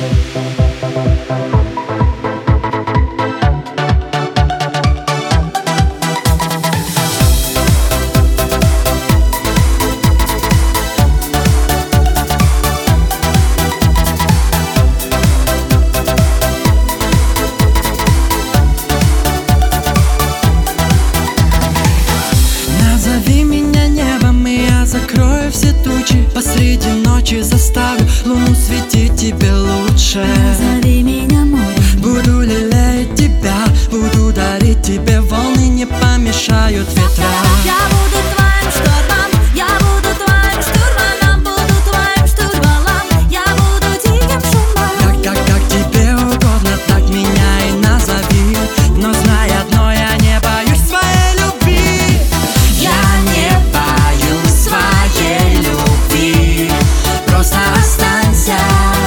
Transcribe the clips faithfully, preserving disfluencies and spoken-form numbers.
Закрою все тучи, посреди ночи заставлю луну светить тебе лучше. Назови меня морем, буду лелеять тебя, буду дарить тебе волны, не помешают ветра. Я буду твоим штормом, я буду твоим штурманом, буду твоим штурвалом, я буду диким шумом. Как, как, как тебе угодно, так меня и назови, но знай одно, я не боюсь своей любви. Я не боюсь своей любви, просто останься.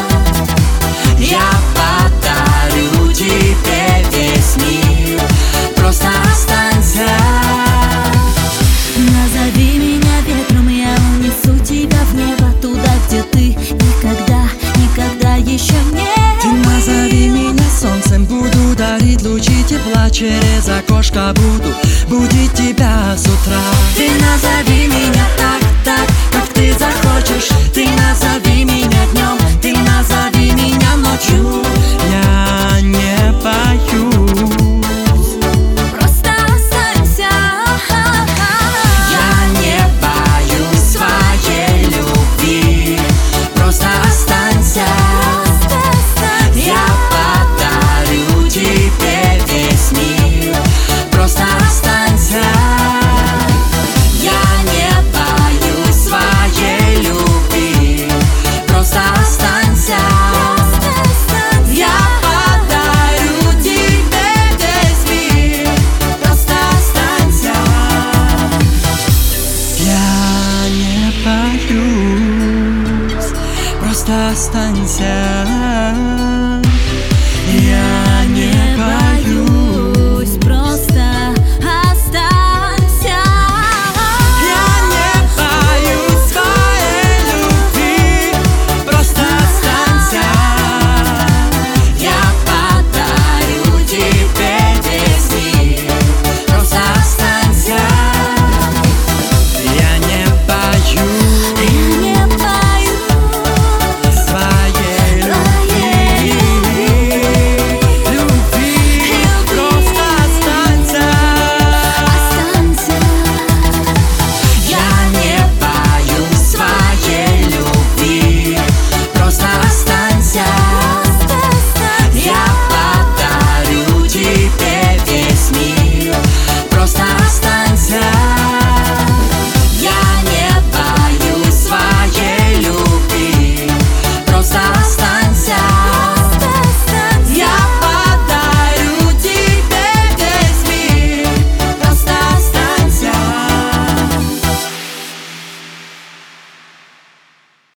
Я подарю тебе весь мир, просто останься. Назови меня ветром, я унесу тебя в небо, туда, где ты никогда, никогда еще не Ты назови меня солнцем, буду дарить лучи тепла, через окошко буду будить тебя с утра. Ты назови меня так, так, как ты захочешь. Ты назови меня днем, ты назови меня ночью. Я не боюсь, просто останься. я не боюсь своей любви, просто останься. Я подарю тебе весь мир, просто останься. Я не боюсь своей любви, просто останься. Я подарю тебе весь мир, просто останься. Я не боюсь, просто останься. Я